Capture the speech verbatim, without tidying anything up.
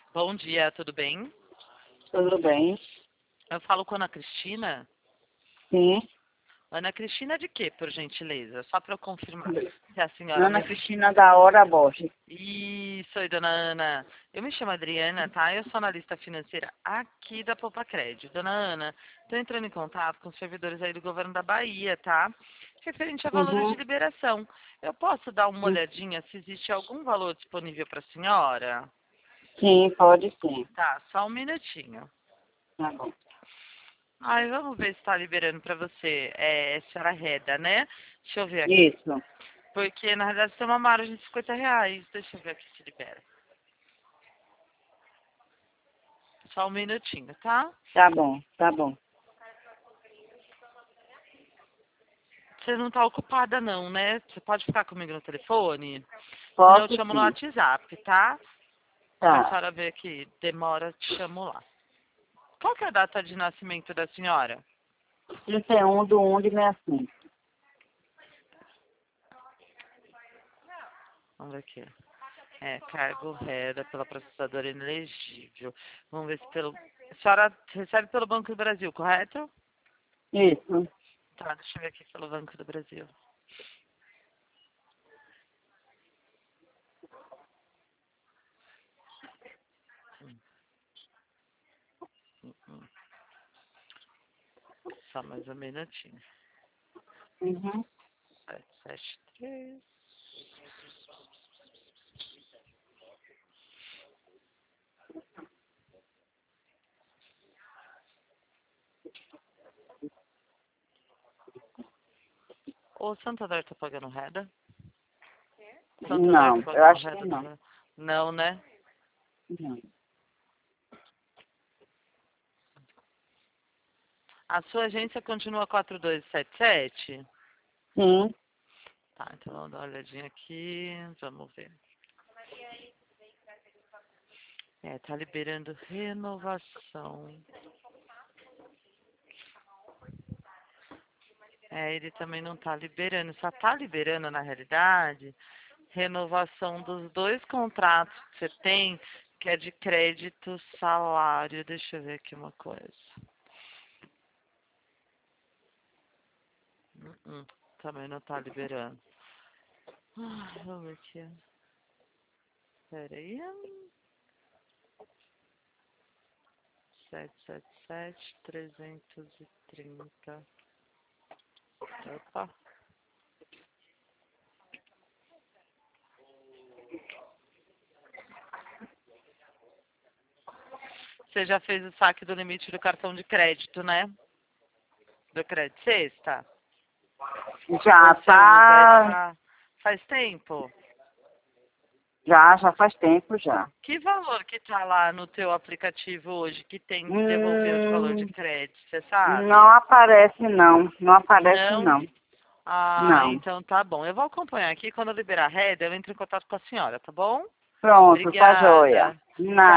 Bom dia, tudo bem? Tudo bem? Eu falo com a Ana Cristina. Sim. Ana Cristina de quê, por gentileza? Só para eu confirmar se a senhora Ana me... Cristina da Hora Borges. Isso, oi, dona Ana. Eu me chamo Adriana, tá? Eu sou analista financeira aqui da Poupa Crédito. Dona Ana, estou entrando em contato com os servidores aí do governo da Bahia, tá? Referente a valores de Uhum. liberação. Eu posso dar uma olhadinha se existe algum valor disponível para a senhora? Sim, pode sim. Tá, só um minutinho. Tá bom. Ai, vamos ver se está liberando para você. É, a senhora Reda, né? Deixa eu ver aqui. Isso. Porque, na verdade, tem uma margem de cinquenta reais. Deixa eu ver aqui se libera. Só um minutinho, tá? Tá bom, tá bom. Você não tá ocupada, não, né? Você pode ficar comigo no telefone? Senão eu te Posso chamo no sim. WhatsApp, tá? Pra Tá. senhora ver que demora, te chamo lá. Qual que é a data de nascimento da senhora? trinta e um do um de sessenta e cinco. Vamos ver aqui. É, cargo reda pela processadora inelegível. Vamos ver se pelo... A senhora recebe pelo Banco do Brasil, correto? Isso. Tá, deixa eu ver aqui pelo Banco do Brasil. Hum, hum. Só mais um minutinho. Uhum. sete sete três. O Santander tá pagando reda? Santander Não, tá eu pagando acho que reda não. também? Não, né? Não. A sua agência continua quatro dois sete sete? Sim. Tá, então vamos dar uma olhadinha aqui. Vamos ver. É, tá liberando renovação. É, ele também não tá liberando. Só tá liberando, na realidade, renovação dos dois contratos que você tem, que é de crédito salário. Deixa eu ver aqui uma coisa. Hum, hum, também não tá liberando. Ai, vamos ver aqui. Pera aí. sete sete sete, trezentos e trinta. Opa. Você já fez o saque do limite do cartão de crédito, né? Do crédito sexta? Já Você usa tá. essa faz tempo? Já, já faz tempo já. Que valor que tá lá no teu aplicativo hoje que tem que devolver de valor de Hum, crédito, você não sabe? aparece não. Não aparece Não? não. Ah, Não. então tá bom. Eu vou acompanhar aqui. Quando eu liberar a rede, eu entro em contato com a senhora, tá bom? Pronto, tá joia. Obrigada. Nada.